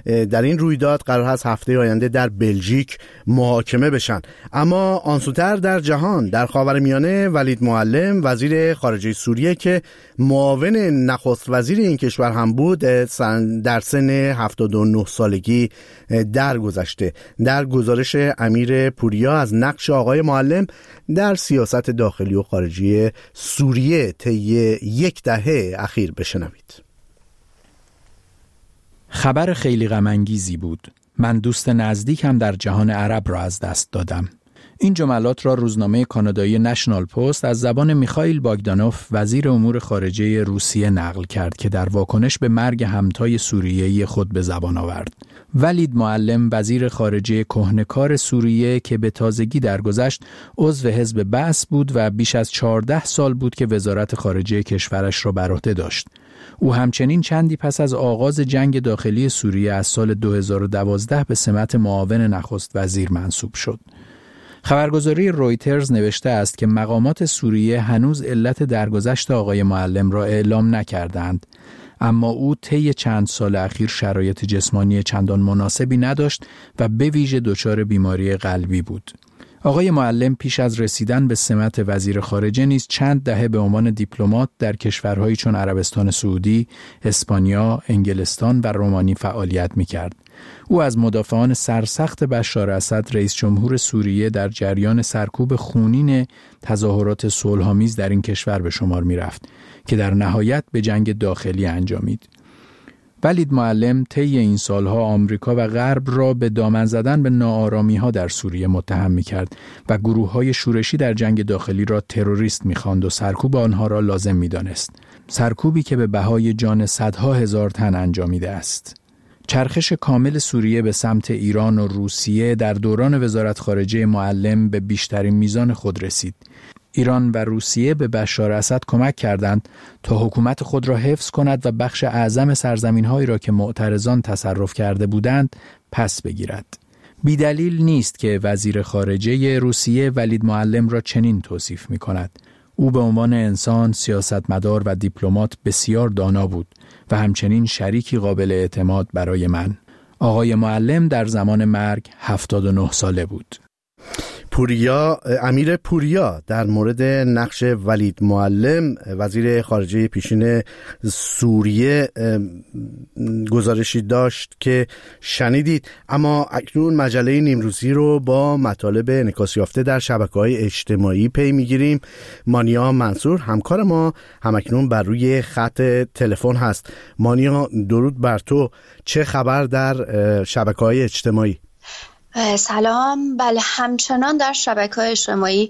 در این رویداد قرار هست هفته آینده در بلژیک محاکمه بشن. اما آنسوتر در جهان، در خاورمیانه، ولید معلم وزیر خارجه سوریه که معاون نخست وزیر این کشور هم بود در سن 79 سالگی درگذشته. در گزارش امیر پوریا از نقش آقای معلم در سیاست داخلی و خارجی سوریه طی یک دهه اخیر بشنوید. خبر خیلی غم‌انگیزی بود. من دوست نزدیکم در جهان عرب را از دست دادم. این جملات را روزنامه کانادایی نشنال پست از زبان میخائیل باگدانوف وزیر امور خارجه روسیه نقل کرد که در واکنش به مرگ همتای سوریه‌ای خود به زبان آورد. ولید معلم وزیر خارجه کهنه‌کار سوریه که به تازگی درگذشت عضو حزب بعث بود و بیش از 14 سال بود که وزارت خارجه کشورش را بر عهده داشت. او همچنین چندی پس از آغاز جنگ داخلی سوریه از سال 2012 به سمت معاون نخست وزیر منصوب شد. خبرگزاری رویترز نوشته است که مقامات سوریه هنوز علت درگذشت آقای معلم را اعلام نکردند، اما او طی چند سال اخیر شرایط جسمانی چندان مناسبی نداشت و به ویژه دچار بیماری قلبی بود. آقای معلم پیش از رسیدن به سمت وزیر خارجه نیز چند دهه به عنوان دیپلمات در کشورهایی چون عربستان سعودی، اسپانیا، انگلستان و رومانی فعالیت می‌کرد. او از مدافعان سرسخت بشار اسد رئیس جمهور سوریه در جریان سرکوب خونین تظاهرات صلح‌آمیز در این کشور به شمار می‌رفت که در نهایت به جنگ داخلی انجامید. ولید معلم طی این سالها آمریکا و غرب را به دامن زدن به ناآرامی‌ها در سوریه متهم می‌کرد و گروه‌های شورشی در جنگ داخلی را تروریست می‌خواند و سرکوب آنها را لازم می‌دانست. سرکوبی که به بهای جان صدها هزار تن انجامیده است. چرخش کامل سوریه به سمت ایران و روسیه در دوران وزارت خارجه معلم به بیشترین میزان خود رسید. ایران و روسیه به بشار اسد کمک کردند تا حکومت خود را حفظ کند و بخش اعظم سرزمین‌هایی را که معترضان تصرف کرده بودند پس بگیرد. بی‌دلیل نیست که وزیر خارجه روسیه ولید معلم را چنین توصیف می‌کند: او به عنوان انسان، سیاستمدار و دیپلمات بسیار دانا بود و همچنین شریکی قابل اعتماد برای من. آقای معلم در زمان مرگ 79 ساله بود. امیر پوریا در مورد نقش ولید معلم وزیر خارجه پیشین سوریه گزارشی داشت که شنیدید. اما اکنون مجله نیمروزی رو با مطالب انعکاس یافته در شبکه‌های اجتماعی پی میگیریم. مانیا منصور همکار ما همکنون بر روی خط تلفن هست. مانیا، درود بر تو. چه خبر در شبکه‌های اجتماعی؟ سلام. بله، همچنان در شبکه‌های اجتماعی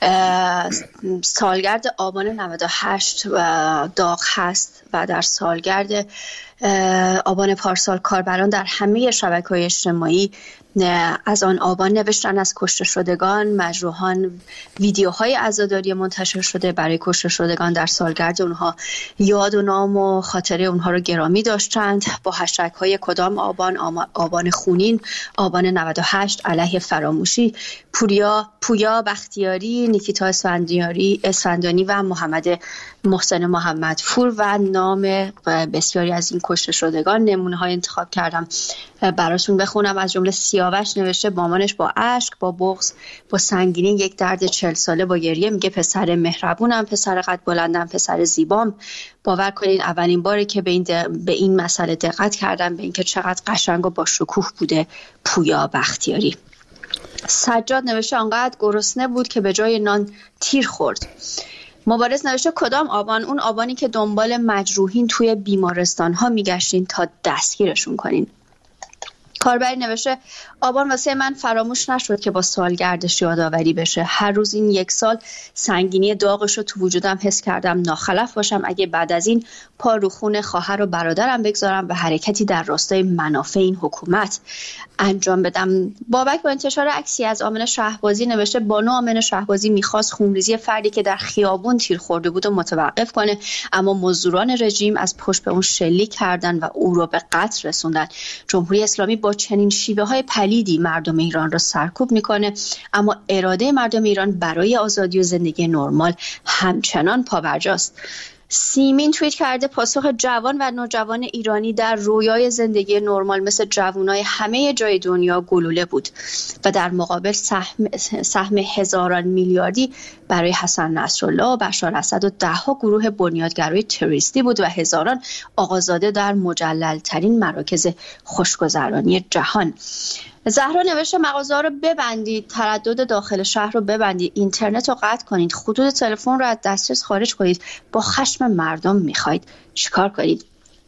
سالگرد آبان 98 داغ هست و در سالگرد آبان پارسال کاربران در همه شبکه‌های اجتماعی از آن آبان نوشتن از کشته شدگان، مجروحان، ویدیوهای عزاداری منتشر شده برای کشته شدگان در سالگرد اونها یاد و نام و خاطره اونها رو گرامی داشتند با هشتگ‌های کدام آبان، آبان خونین، آبان 98، علیه فراموشی، پویا بختیاری، نیکیتا اسفندانی و محمد محسن محمدپور و نام بسیاری از این کشته شدگان. نمونه‌های انتخاب کردم براتون بخونم. از جمله سیاوش نوشته مامانش با اشک، با بغض، با سنگینی یک درد 40 ساله با گریه میگه پسر مهربونم، پسر قد بلندم، پسر زیبام. باور کنین اولین باره که به این مسئله دقت کردم، به اینکه چقدر قشنگ و با شکوه بوده پویا بختیاری. سجاد نوشته آنقدر گرسنه بود که به جای نان تیر خورد. مبارز نوشته کدام آبان؟ اون آبانی که دنبال مجروحین توی بیمارستان ها میگشتین تا دستگیرشون کنین. کاربری نوشته آبان واسه من فراموش نشد که با سالگردش یادآوری بشه. هر روز این یک سال سنگینی داغش رو تو وجودم حس کردم. ناخلف باشم اگه بعد از این پا رو خون خواهر و برادرم بگذارم و حرکتی در راستای منافع این حکومت انجام بدم. بابک با انتشار عکسی از آمنه شهبازی نوشته بانو آمنه شهبازی میخواست خونریزی فردی که در خیابون تیر خورده بود و متوقف کنه، اما مزدوران رژیم از پشت به اون شلیک کردن و او رو به قتل رسوندن. جمهوری اسلامی با چنین شیوه‌های پلیدی مردم ایران را سرکوب میکنه، اما اراده مردم ایران برای آزادی و زندگی نرمال همچنان پابرجاست. سیمین توییت کرده پاسخ جوان و نوجوان ایرانی در رویای زندگی نرمال مثل جوانای همه جای دنیا گلوله بود و در مقابل سهم هزاران میلیاردی برای حسن نصرالله و بشار اسد و دهها گروه بنیادگرای تروریستی بود و هزاران آقازاده در مجلل‌ترین مراکز خوشگذرانی جهان. زهرا نوشته مغازه‌ها رو ببندید، تردد داخل شهر رو ببندید، اینترنت رو قطع کنید، خطوط تلفن رو از دسترس خارج کنید. با خشم مردم میخواید چیکار کنید؟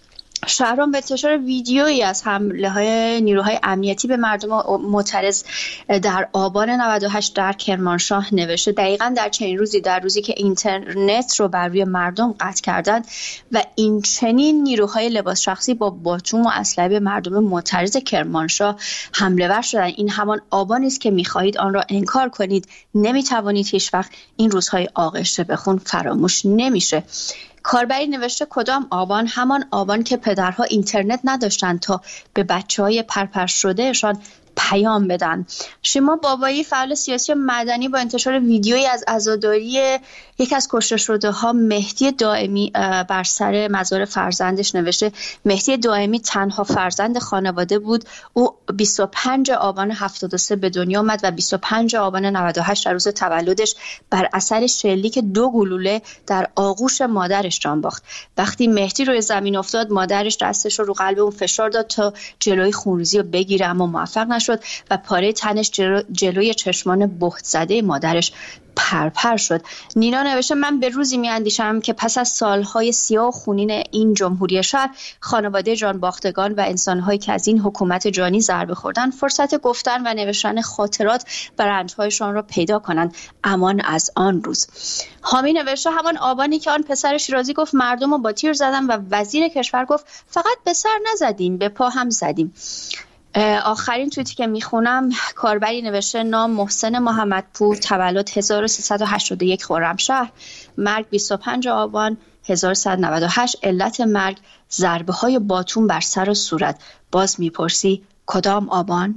شهرام به انتشار ویدیویی از حمله‌های نیروهای امنیتی به مردم معترض در آبان 98 در کرمانشاه نوشته دقیقاً در چنین روزی، در روزی که اینترنت رو بر روی مردم قطع کردند و این چنین نیروهای لباس شخصی با باتوم و اسلحه به مردم معترض کرمانشاه حمله ور شدند. این همان آبانی است که می‌خواهید آن را انکار کنید. نمی‌توانید هیچ وقت این روزهای آغشته به خون فراموش نمیشه. کاربری نوشته کدام آبان؟ همان آبان که پدرها اینترنت نداشتند تا به بچه‌های پرپر شدهشان پیام بدن. شما بابایی فعال سیاسی و مدنی با انتشار ویدیویی از عزاداری یک از کشته شده ها مهدی دائمی بر سر مزار فرزندش نوشته مهدی دائمی تنها فرزند خانواده بود. او 25 آبان 73 به دنیا آمد و 25 آبان 98 در روز تولدش بر اثر شلیک 2 گلوله در آغوش مادرش جان باخت. وقتی مهدی روی زمین افتاد مادرش دستش رو قلب اون فشار داد تا جلوی خونریزی رو بگیره اما موفق نشد و پاره تنش جلوی چشمان بهت زده مادرش پرپر شد. نینا نوشته من به روزی می اندیشم که پس از سالهای سیاه و خونین این جمهوری شهر خانواده جان باختگان و انسانهایی که از این حکومت جانی ضربه خوردن فرصت گفتن و نوشتن خاطرات و رنجهایشان را پیدا کنند. امان از آن روز. حامی نوشته همان آبانی که آن پسر شیرازی گفت مردم رو با تیر زدن و وزیر کشور گفت فقط به سر نزدیم به پا هم زدیم. آخرین توییتی که میخونم کاربری نوشته نام محسن محمدپور، تولد 1381 خرمشهر، مرگ 25 آبان 1198، علت مرگ ضربه های باتون بر سر و صورت. باز میپرسی کدام آبان؟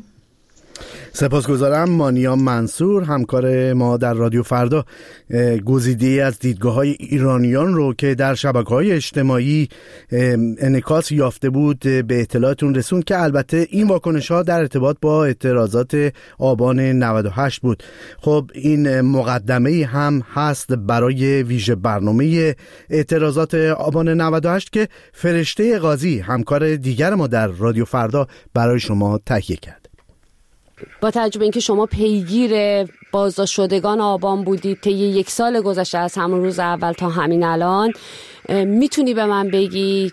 سپاسگزارم. مانیا منصور همکار ما در رادیو فردا گزیده از دیدگاه‌های ایرانیان رو که در شبکه‌های اجتماعی انعکاس یافته بود به اطلاعتون رسوند که البته این واکنش‌ها در ارتباط با اعتراضات آبان 98 بود. خب این مقدمه هم هست برای ویژه برنامه اعتراضات آبان 98 که فرشته قاضی همکار دیگر ما در رادیو فردا برای شما تهیه کرد. با توجه به اینکه شما پیگیر بازداشت شدگان آبان بودید طی 1 سال گذشته از همون روز اول تا همین الان، میتونی به من بگی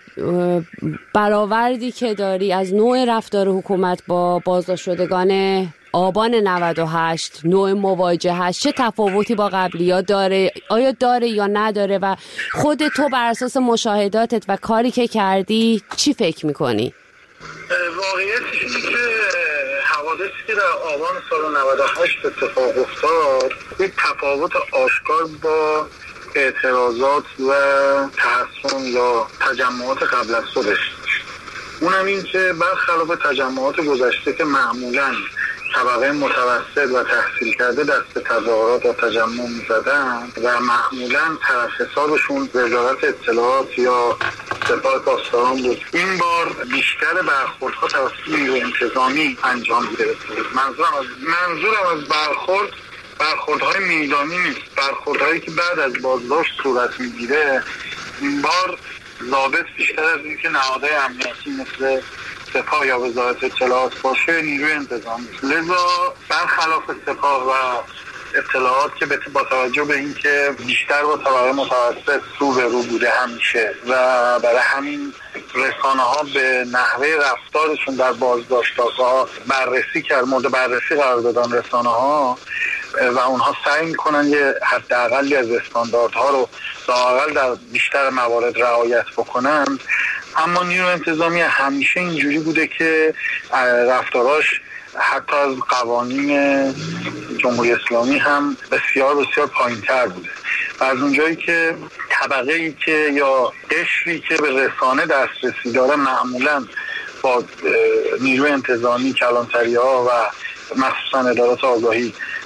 برآوردی که داری از نوع رفتار حکومت با بازداشت شدگان آبان 98، نوع مواجهش چه تفاوتی با قبلی‌ها داره؟ آیا داره یا نداره؟ و خود تو بر اساس مشاهداتت و کاری که کردی چی فکر میکنی؟ واقعیتش اینه که حوادثی که در آبان سال 98 اتفاق افتاد یک تفاوت آشکار با اعتراضات و تحصن یا تجمعات قبل از خودش داشت. اونم این که برخلاف تجمعات گذشته که معمولاً طبقه متوسط و تحصیل کرده دست تظاهرات و تجمع می‌زدن و معمولاً طرف حسابشون وزارت اطلاعات یا سپاه پاسداران بود، این بار بیشتر برخوردها توسط نیروی انتظامی انجام گرفته بود. منظورم از برخوردهای میدانی نیست، برخوردهایی که بعد از بازداشت صورت میگیره. این بار ضابط بیشتر از این که نهادهای امنیتی مثل سپاه یا وزارت اطلاعات باشه نیروی انتظامی. لذا برخلاف سپاه و اطلاعات که با توجه به این که بیشتر با طبقه متوسط رو به رو بوده همیشه و برای همین رسانه ها به نحوه رفتارشون در بازداشت‌ها بررسی کرد، مورد بررسی قرار دادن رسانه ها و اونها سعی میکنن یه حداقلی از استانداردها رو لااقل در بیشتر موارد رعایت بکنن. اما نیروی انتظامی همیشه اینجوری بوده که رفتاراش حتی از قوانین جمهوری اسلامی هم بسیار بسیار پایین‌تر بوده و از اونجایی که طبقه ای که یا قشری که به رسانه دسترسی داره معمولاً با نیروی انتظامی، کلانتری‌ها و مخصوصاً ادارات آگاهی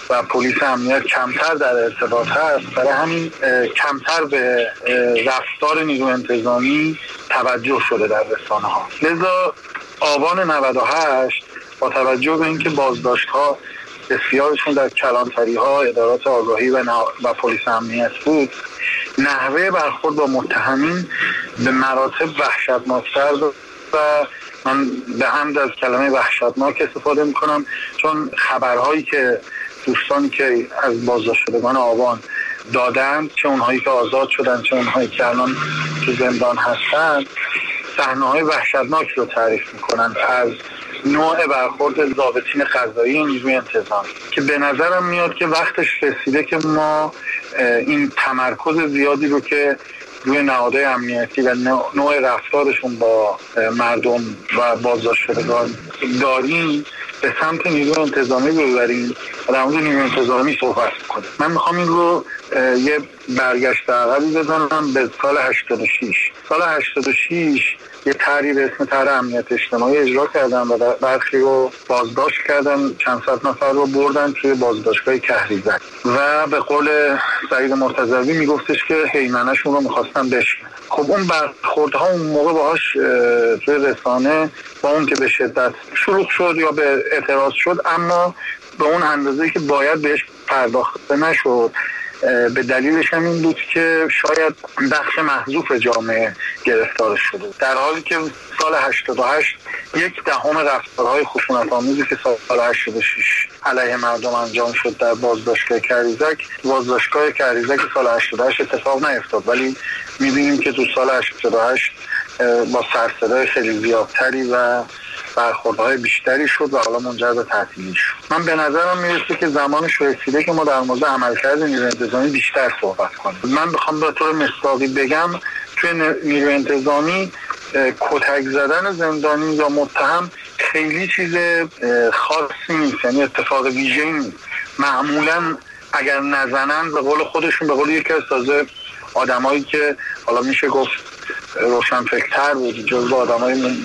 و پلیس امنیت کمتر در ارتباط هست، برای همین کمتر به رفتار نیروی انتظامی توجه شده در رسانه‌ها. لذا آبان 98 با توجه به اینکه بازداشت‌ها بسیارشون در کلانتری‌ها، ادارات آگاهی و پلیس امنیت بود، نحوه برخورد با متهمین به مراتب وحشتناک‌تر و من به حمد از کلمه وحشتناک استفاده می‌کنم، چون خبرهایی که دوستانی که از بازداشت شدگان آبان دادند، چه اونهایی که آزاد شدن چه اونهایی که الان تو زندان هستن، صحنه‌های وحشتناک رو تعریف می‌کنند از نوع برخورد ضابطین قضایی نیروی انتظامی که به نظرم میاد که وقتش رسیده که ما این تمرکز زیادی رو که روی نهادهای امنیتی و نوع رفتارشون با مردم و بازداشت شدگان داریم به سمت نیروی انتظامی ببریم و در مورد نیروی انتظامی صحبت کنیم. من میخوام این رو یه برگشت عقبی بزنم به سال 86. سال 86 یه طرحی به اسم طرح امنیت اجتماعی اجرا کردن و برخی رو بازداشت کردن، چند صد نفر رو بردن توی بازداشتگاه کهریزک و به قول سعید مرتضوی میگفتش که هیمنه‌شون رو میخواستن بشکنن. خب اون برخوردها اون موقع باهاش توی رسانه با اون که به شدت شروع شد یا به اعتراض شد، اما به اون اندازه‌ای که باید بهش پرداخته نشد. به دلیلش هم این بود که شاید بخش محذوف جامعه گرفتار شده، در حالی که سال 88 1/10 رفتارهای خشونت‌آمیزی که سال 86 علیه مردم انجام شد در بازداشتگاه کهریزک سال 88 اتفاق نیفتاد، ولی می‌بینیم که تو سال 88 با سرصدای خیلی زیادتری و برخوردهای بیشتری شد و حالا منجر به تعطیلی شد. من به نظرم میرسه که زمانش رسیده که ما در مورد عملکرد نیروی انتظامی بیشتر صحبت کنیم. من بخوام به طور مثالی بگم، توی نیروی انتظامی کتک زدن زندانی یا متهم خیلی چیز خاصی نیست، یعنی اتفاق ویژه‌ای نیست. معمولا اگر نزنن به قول خودشون، به قول یکی از تازه آدمایی که حالا میشه گفت روشنفکرتر بود، جزو آدمای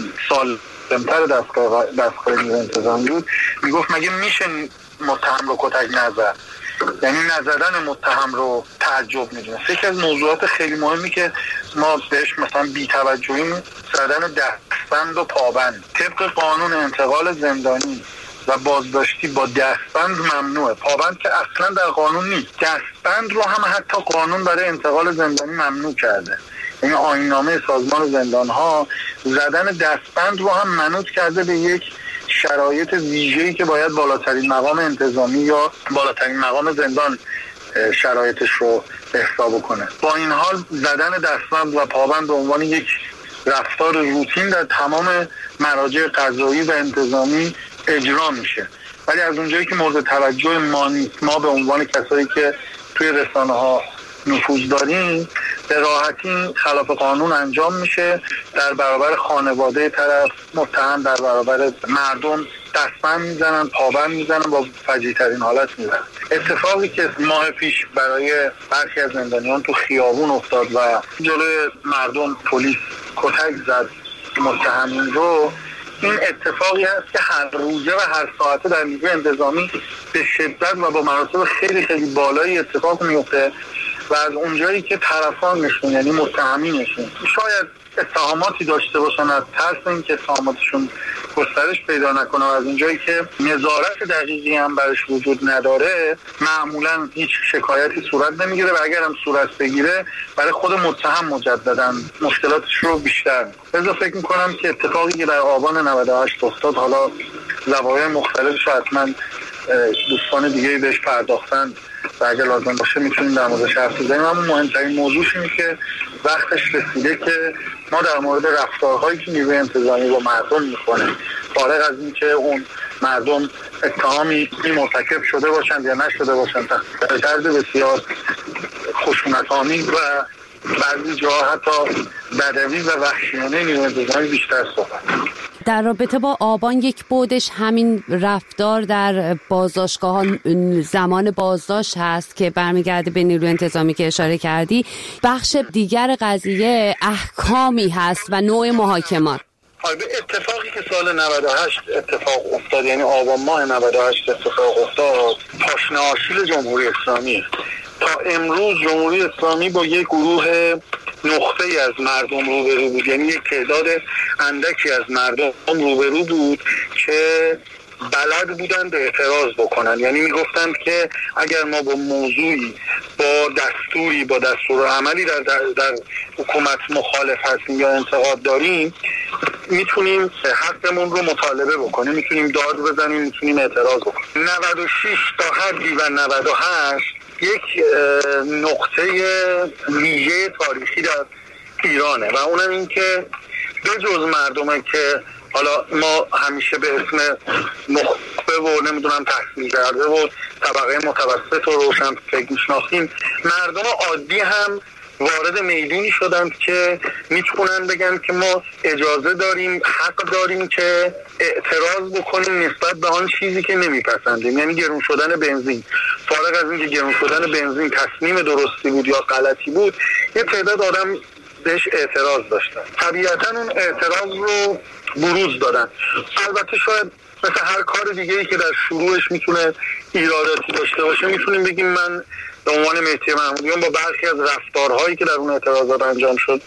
سالمتر دستگاه نیروی انتظامی بود، میگفت مگه میشه متهم رو کتک نزد؟ یعنی نزدن متهم رو تعجب میدونه. یکی از موضوعات خیلی مهمی که ما بهش مثلا بی‌توجهیم زدن دستبند و پابند. طبق قانون انتقال زندانی و بازداشتی با دستبند ممنوعه، پابند که اصلا در قانون نیست. دستبند رو هم حتی قانون برای انتقال زندانی ممنوع کرده، یعنی آیین‌نامه سازمان زندان‌ها زدن دستبند رو هم منوط کرده به یک شرایط ویژه‌ای که باید بالاترین مقام انتظامی یا بالاترین مقام زندان شرایطش رو حساب کنه. با این حال زدن دستبند و پابند به عنوان یک رفتار روتین در تمام مراجع قضایی و انتظامی اجرا میشه، ولی از اونجایی که مورد توجه ما به عنوان کسایی که توی رسانه‌ها نفوذ داریم، به راحتی خلاف قانون انجام میشه. در برابر خانواده طرف متهم، در برابر مردم دستبند میزنن، پابند میزنن، با فجیع‌ترین حالت میزنن. اتفاقی که ماه پیش برای برخی از زندانیان تو خیابون افتاد و جلوی مردم پلیس کتک زد متهمین رو، این اتفاقی است که هر روزه و هر ساعته در نیروی انتظامی به شدت و با مراتب خیلی خیلی بالایی اتفاق میفته و از اونجایی که طرفانشون یعنی متهمینشون شاید اتهاماتی داشته باشن، از ترس اینکه اتهاماتشون گسترش پیدا نکنه و از اونجایی که نظارت دقیقی هم برش وجود نداره، معمولا هیچ شکایتی صورت نمیگیره و اگر هم صورت بگیره برای خود متهم مجددا مشکلاتش رو بیشتر میکنه. لذا فکر میکنم که اتفاقی که در آبان 98 افتاد، حالا زوایای مختلفش حتما دوستان دیگه بهش پرداختن و اگر لازم باشه میتونیم در موردش حرف بزنیم، اما مهمترین موضوعش اینه که وقتش رسیده که ما در مورد رفتارهایی که نیروی انتظامی با مردم میکنه، فارغ از اینکه اون مردم اتهامی مرتکب شده باشند یا نشده باشند، درد بسیار خشونت‌آمیز و بعضی جاها حتی بدوی و وحشیانه نیروی انتظامی بیشتر صحبت. در رابطه با آبان یک بودش همین رفتار در بازداشتگاه زمان بازداشت هست که برمیگرده به نیروی انتظامی که اشاره کردی. بخش دیگر قضیه احکامی هست و نوع محاکمات. به اتفاقی که سال 98 اتفاق افتاد، یعنی آبان ماه 98 اتفاق افتاد، پاشنه آشیل جمهوری اسلامی. تا امروز جمهوری اسلامی با یک گروه نخبه‌ای از مردم روبرو بود، یعنی یک تعداد اندکی از مردم روبرو بود که بلد بودن به اعتراض بکنن. یعنی میگفتند که اگر ما با موضوعی، با دستوری، با دستور عملی در حکومت مخالف هستیم یا انتقاد داریم، میتونیم حقمون رو مطالبه بکنیم، میتونیم داد بزنیم، میتونیم اعتراض بکنیم. 96 تا حدی و 98 یک نقطه ویژه تاریخی در ایرانه و اونم این که به جز مردمه که حالا ما همیشه به اسم نخبه و نمیدونم تحصیل کرده و طبقه متوسط و روشن فکر میشناختیم، مردم عادی هم وارد میدونی شدند که میتونن بگن که ما اجازه داریم، حق داریم که اعتراض بکنیم نسبت به آن چیزی که نمیپسندیم. یعنی گرون شدن بنزین، فارغ از اینکه گرون شدن بنزین تصمیم درستی بود یا غلطی بود، یه تعداد آدم بهش اعتراض داشتن. طبیعتا اون اعتراض رو بروز دادن. البته شاید مثل هر کار دیگه‌ای که در شروعش میتونه ایراداتی داشته باشه، میتونیم بگیم من به عنوان مهدی محمودیان با برخی از رفتارهایی که در اون اعتراضات انجام شد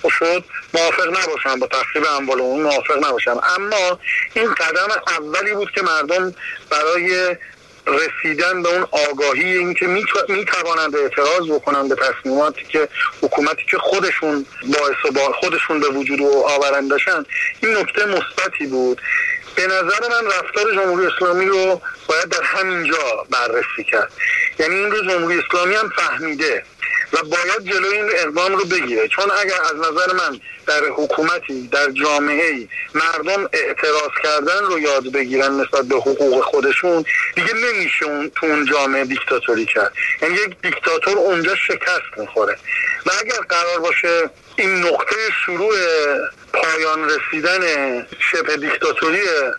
موافق نباشم، با تخریب اموال عمومی موافق نباشم، اما این قدم اولی بود که مردم برای رسیدن به اون آگاهی این که میتوانند اعتراض بکنند به تصمیماتی که حکومتی که خودشون باعث و با خودشون به وجود آورندشن، این نکته مثبتی بود. به نظر من رفتار جمهوری اسلامی رو باید در همینجا بررسی کرد. یعنی این رو جمهوری اسلامی هم فهمیده و باید جلوی این اقدام رو بگیره، چون اگر از نظر من در حکومتی، در جامعه‌ای مردم اعتراض کردن رو یاد بگیرن نسبت به حقوق خودشون، دیگه نمیشه تو اون جامعه دیکتاتوری کرد. یعنی یک دیکتاتور اونجا شکست میخوره و اگر قرار باشه این نقطه شروع پایان رسیدن شبه دیکتاتوری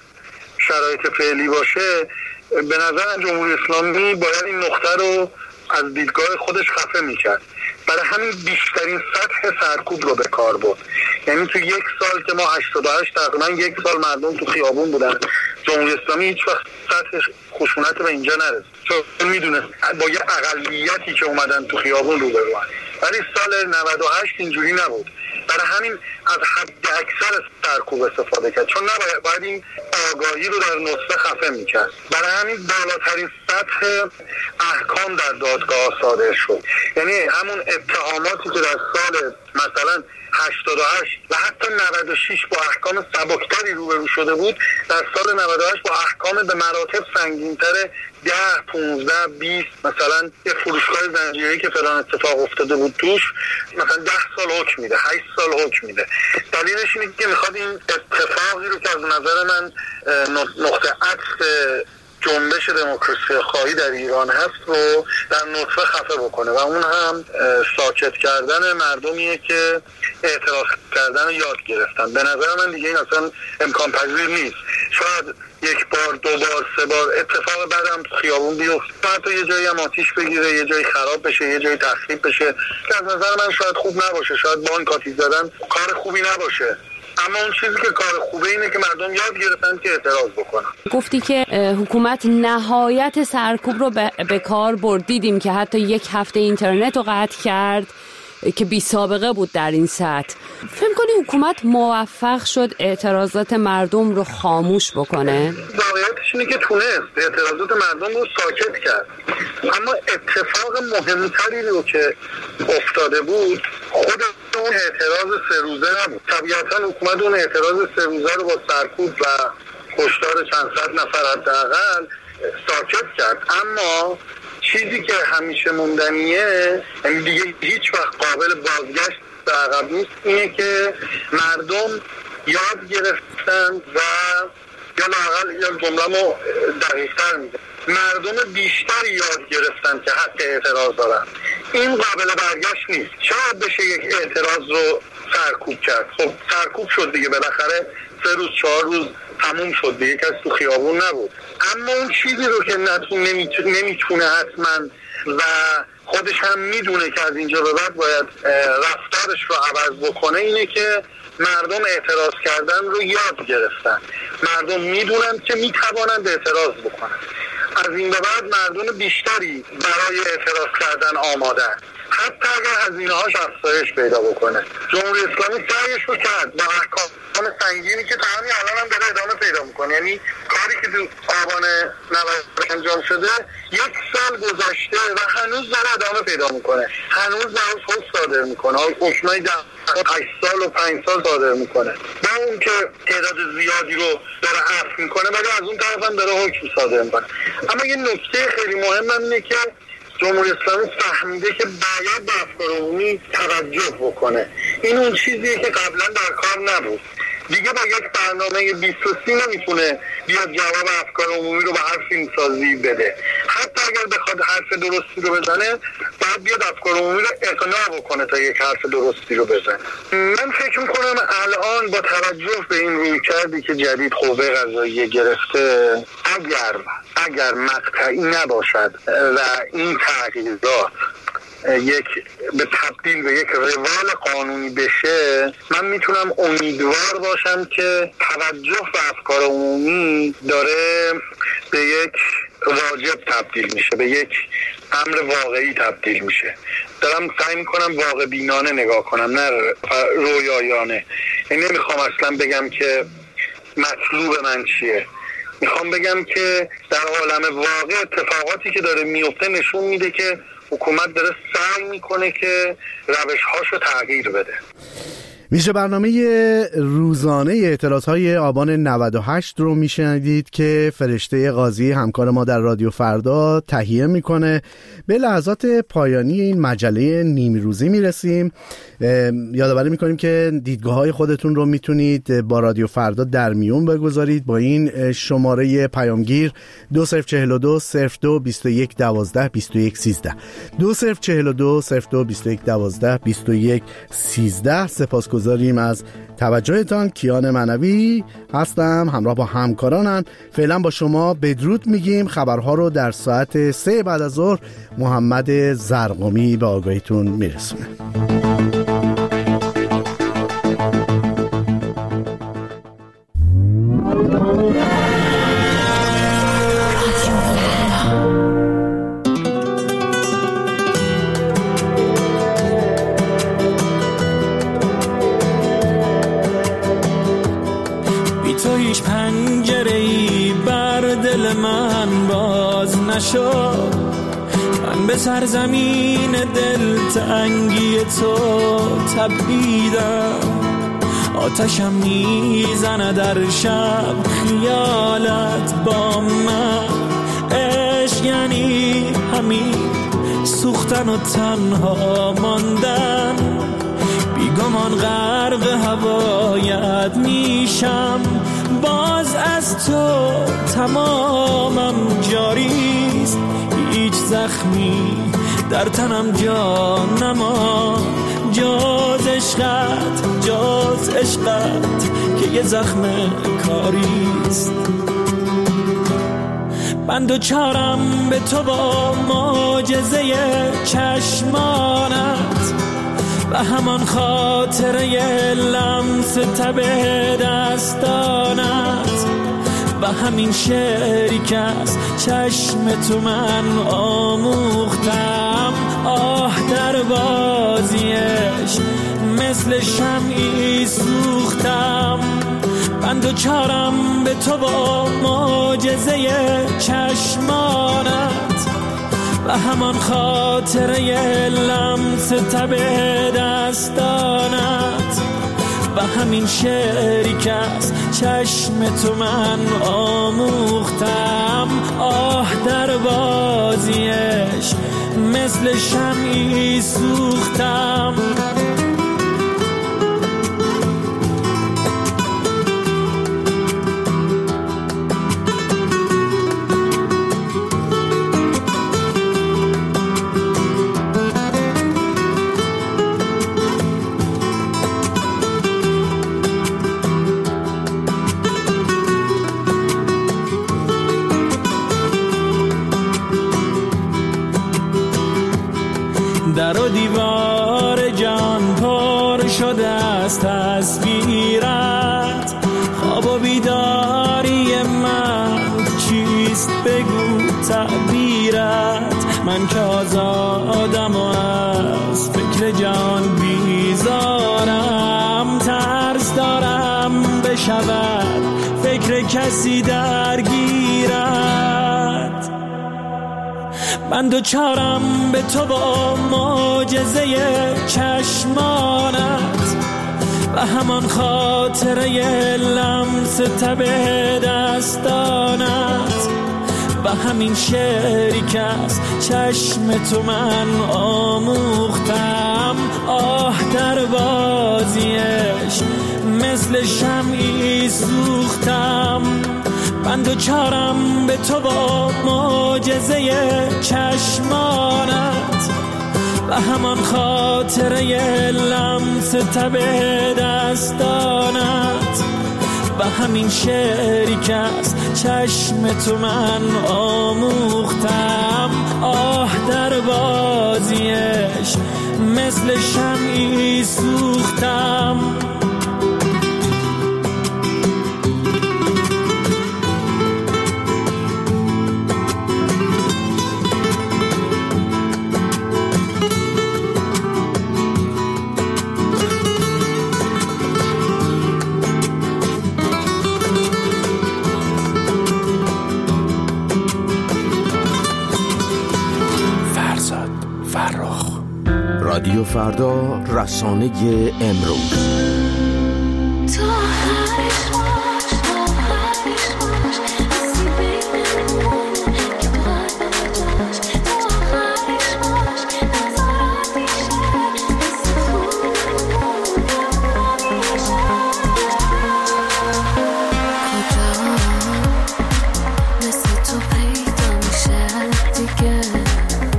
شرایط فعلی باشه، به نظر جمهوری اسلامی باید این نقطه رو از دیدگاه خودش خفه میکرد. برای همین بیشترین سطح سرکوب رو به کار برد. یعنی تو یک سال که ما 88 تقریبا یک سال مردم تو خیابون بودن، جمهوری اسلامی هیچ وقت سطح خشونت به اینجا نرسید، چون میدونست با یه اقلیتی که اومدن تو خیابون رو برون. ولی سال 98 اینجوری نبود. برای همین از حد اکثر سرکوب استفاده کرد، چون باید این آگاهی رو در نطفه خفه میکرد. برای همین بالاترین سطح احکام در دادگاه صادر شد. یعنی همون اتهاماتی که در سال مثلا 88 و حتی 96 با احکام سبکتری روبرو شده بود، در سال 98 با احکام به مراتب سنگین‌تر 10 15 20 مثلا یه فروشگاه زنجیره‌ای که فلان اتفاق افتاده بود توش مثلا 10 سال حکم میده، 8 سال حکم میده. دلیلش اینه که میخواد این اتفاقی رو که از نظر من نقطه عطف جنبش دموکراسی خواهی در ایران هست رو در نطفه خفه بکنه و اون هم ساکت کردن مردمیه که اعتراض کردن رو یاد گرفتن. به نظر من دیگه این اصلا امکان پذیر نیست. شاید یک بار، دو بار، سه بار اتفاق بعدم تو خیابون بیفته، حتی یه جایی هم آتیش بگیره، یه جایی خراب بشه، یه جایی تخریب بشه که از نظر من شاید خوب نباشه، شاید بانک آتیش زدن کار خوبی نباشه، اما اون چیزی که کار خوبه اینه که مردم یاد گرفتن که اعتراض بکنن. گفتی که حکومت نهایت سرکوب رو به کار برد. دیدیم که حتی یک هفته اینترنت رو قطع کرد که بی سابقه بود در این سطح. فکر کنی حکومت موفق شد اعتراضات مردم رو خاموش بکنه؟ واقعیتش اینه که تونست اعتراضات مردم رو ساکت کرد، اما اتفاق مهمتری رو که افتاده بود خود اون اعتراض 3 روزه نبود. طبیعتا حکومت اون اعتراض 3 روزه رو با سرکوب و کشتار چند صد نفر حداقل ساکت کرد، اما چیزی که همیشه موندنیه، یعنی دیگه هیچ وقت قابل بازگشت به عقب نیست، اینه که مردم یاد گرفتن و یا لااقل یا جمله‌مو دقیق‌تر میگم، مردم بیشتری یاد گرفتن که حق اعتراض دارن. این قابل برگشت نیست. شاید بشه یک اعتراض رو سرکوب کرد، خب سرکوب شد دیگه، بالاخره 3 روز 4 روز تموم شد دیگه، کسی تو خیابون نبود. اما اون چیزی رو که نمیتونه حتما و خودش هم میدونه که از اینجا به بعد باید رفتارش رو عوض بکنه، اینه که مردم اعتراض کردن رو یاد گرفتن. مردم میدونن که میتوانند اعتراض بکنن. از این به بعد مردم بیشتری برای اعتراض کردن آمادن، حتی اگر هزینه‌هاش افزایش پیدا بکنه. جمهوری اسلامی سعیش رو کرد با احکام سنگینی که تا همین الان هم داره ادامه پیدا میکنه. یعنی کاری که تو آبان 90 انجام شده 1 سال گذشته و هنوز داره ادامه پیدا میکنه، هنوز داره حکم صادر میکنه، حکمای 8 سال و 5 سال صادر میکنه، با اون که تعداد زیادی رو داره عفو میکنه ولی از اون طرف هم داره حکم صادر میکنه. اما یه نکته خیلی مهم اینه که جمهوری اسلامی فهمیده که باید به افکار عمومی توجه بکنه. این اون چیزیه که قبلا در کار نبود. دیگه با یک برنامه 2030 نمیتونه بیاد جواب افکار عمومی رو به هر فیلمسازی بده. حتی اگر بخواد حرف درستی رو بزنه باید بیاد افکار عمومی رو اقناع بکنه تا یک حرف درستی رو بزنه. من فکر میکنم الان با توجه به این رویکردی که جدید قوه قضاییه گرفته، اگر مقطعی نباشد و این تغییرات به تبدیل به یک روال قانونی بشه، من میتونم امیدوار باشم که توجه به افکار عمومی داره به یک واجب تبدیل میشه، به یک امر واقعی تبدیل میشه. دارم سعی میکنم واقع بینانه نگاه کنم، نه رویایانه. یعنی نمیخوام اصلا بگم که مطلوب من چیه، میخوام بگم که در عالم واقع اتفاقاتی که داره میفته نشون میده که حکومت داره سعی میکنه که روش‌هاش رو تغییر بده. میشه برنامه روزانه اعتراضهای آبان 98 رو میشنیدید که فرشته قاضی همکار ما در رادیو فردا تهیه میکنه. به لحظات پایانی این مجله نیمه روزی میرسیم. یادآوری میکنیم که دیدگاه‌های خودتون رو میتونید با رادیو فردا در میون بگذارید با این شماره پیامگیر 2042 02 21 12 21 13 2042 02 21 12 21 13. سپاسگزاریم از توجهتان. کیان معنوی هستم، همراه با همکارانم. فعلا با شما بدرود میگیم. خبرها رو در ساعت 3 بعد از ظهر محمد زرقمی به آگاهیتون میرسونه. من به سرزمین دلتنگی تو تبعیدم، آتشم میزنه در شب خیالت با من. عشق یعنی همین سوختن و تنها ماندن، بیگمان غرق هوایت میشم، باز از تو تمامم جاریست، هیچ زخمی در تنم جا نما، جاز عشقت که یه زخم کاریست. بند و چارم به تو با معجزه چشمانت و همان خاطره لمس تب دستانت و همین شعری که از چشم تو من آموختم. آه در بازیش مثل شمعی سوختم، بند و چارم به تو با معجزه چشمانت و همان خاطره لمس تب دستانت و همین شعری که از چشم تو من آموختم. آه در بازیش مثل شمعی سوختم. در و دیوار جان پر شده از تصویرت. خواب و بیداری من چیست بگو تعبیرت. من که آزادم و از فکر جان بیزارم. ترس دارم بشود فکر کسی درگیرت. من دوچارم به تو با معجزه چشمانت و همان خاطره لمس تب دستانت و همین شعری که از چشم تو من آموختم. آه در بازیش مثل شمعی سوختم. من دوچارم به تو با معجزه چشمانت و همان خاطره لمس تب دستانت و همین شعری که از چشم تو من آموختم. آه در بازیش مثل شمعی سوختم. رادیو فردا، رسانه امروز.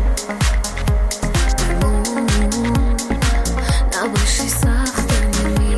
نباشی سخت میمیرم.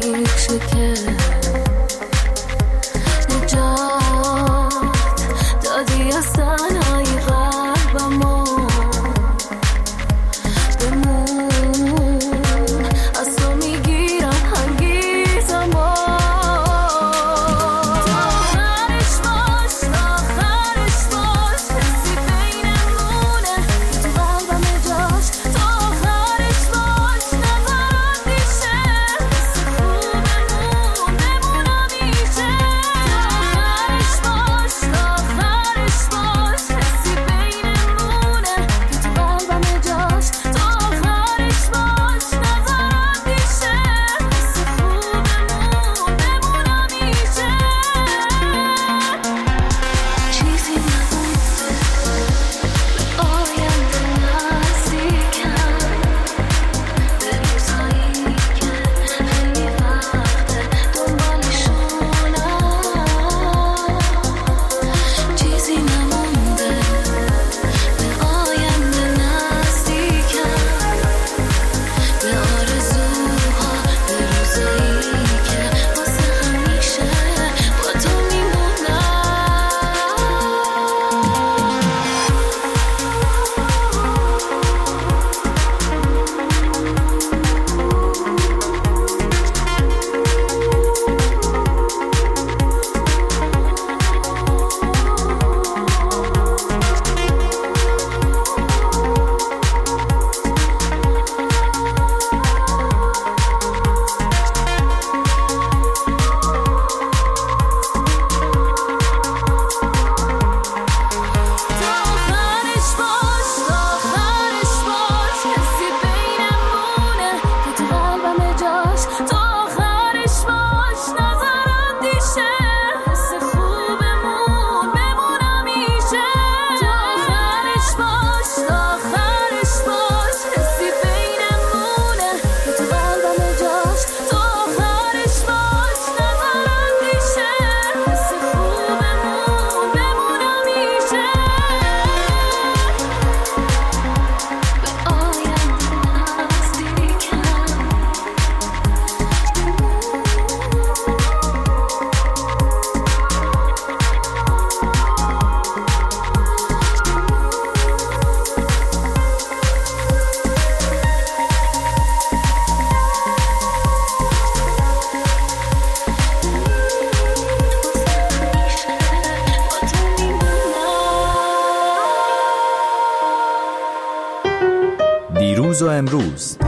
دیروز و امروز،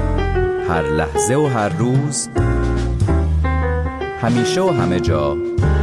هر لحظه و هر روز، همیشه و همه جا،